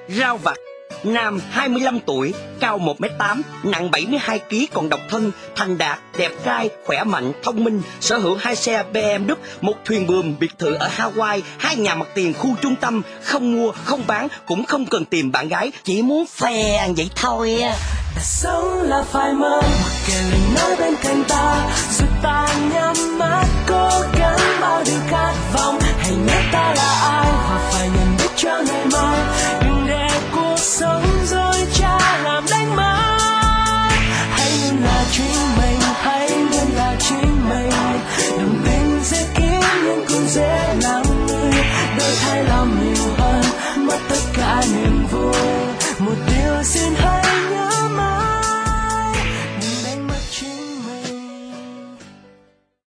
Rao vặt. Nam 25 tuổi, cao 1m8, nặng 72kg, còn độc thân, thành đạt, đẹp trai, khỏe mạnh, thông minh, sở hữu 2 xe BMW, một thuyền buồm, biệt thự ở Hawaii, 2 nhà mặt tiền khu trung tâm, không mua, không bán, cũng không cần tìm bạn gái, chỉ muốn phè vậy thôi. Sống là phải mơ, mặc kệ lời nói bên cạnh ta, dù ta nhắm mắt cố gắng bao điều khát vọng.